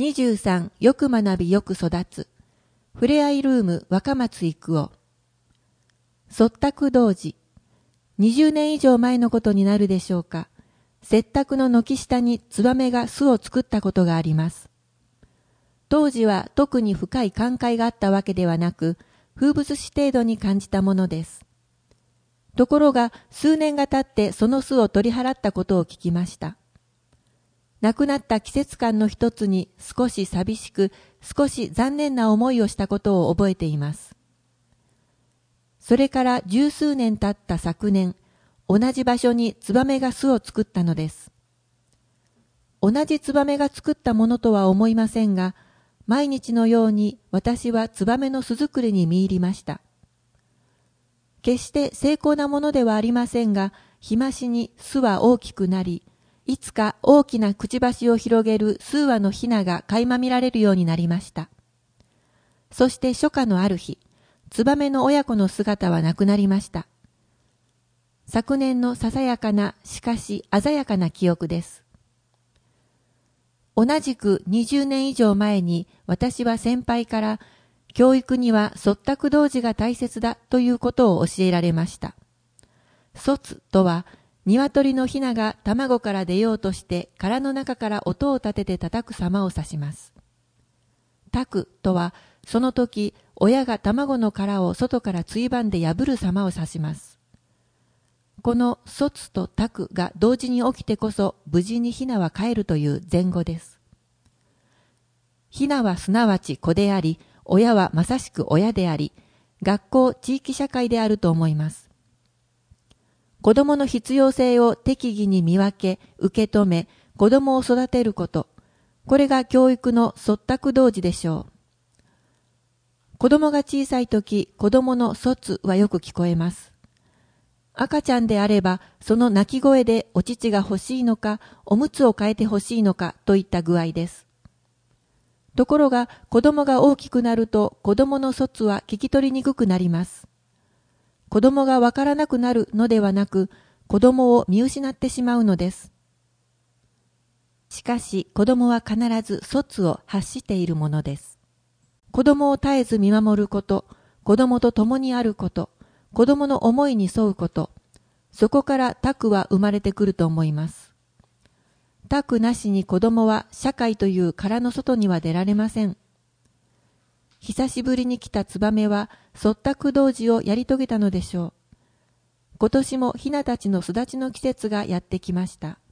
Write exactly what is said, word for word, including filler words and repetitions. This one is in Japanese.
にじゅうさんよく学びよく育つふれあいルーム若松育夫卒託童子にじゅうねん以上前のことになるでしょうか。節託の軒下にツバメが巣を作ったことがあります。当時は特に深い感慨があったわけではなく、風物詩程度に感じたものです。ところが数年が経ってその巣を取り払ったことを聞きました。亡くなった季節感の一つに少し寂しく、少し残念な思いをしたことを覚えています。それから十数年経った昨年、同じ場所にツバメが巣を作ったのです。同じツバメが作ったものとは思いませんが、毎日のように私はツバメの巣作りに見入りました。決して精巧なものではありませんが、日増しに巣は大きくなり、いつか大きなくちばしを広げる数羽のヒナが垣間見られるようになりました。そして初夏のある日、ツバメの親子の姿はなくなりました。昨年のささやかな、しかし鮮やかな記憶です。同じくにじゅうねん以上前に私は先輩から教育には卒託童子が大切だということを教えられました。卒とは鶏のヒナが卵から出ようとして殻の中から音を立てて叩く様を指します。託とはその時親が卵の殻を外からついばんで破る様を指します。この卒と託が同時に起きてこそ無事にヒナは帰るという前後です。ヒナはすなわち子であり、親はまさしく親であり、学校、地域社会であると思います。子供の必要性を適宜に見分け、受け止め、子供を育てること、これが教育の卒託童子でしょう。子供が小さいとき、子供の卒はよく聞こえます。赤ちゃんであれば、その泣き声でお乳が欲しいのか、おむつを替えて欲しいのかといった具合です。ところが、子供が大きくなると、子供の卒は聞き取りにくくなります。子供がわからなくなるのではなく、子供を見失ってしまうのです。しかし、子供は必ず卒を発しているものです。子供を絶えず見守ること、子供と共にあること、子供の思いに沿うこと、そこから託は生まれてくると思います。託なしに子供は社会という殻の外には出られません。久しぶりに来たツバメは卒託童子をやり遂げたのでしょう。今年もヒナたちの巣立ちの季節がやってきました。